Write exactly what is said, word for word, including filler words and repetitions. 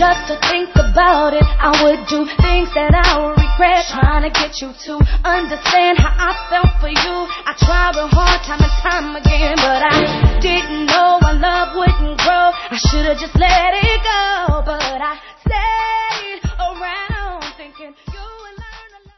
just to think about it. I would do things that I would regret, trying to get you to understand how I felt for you. I tried real hard time and time again, but I didn't know our love wouldn't grow. I should've just let it go.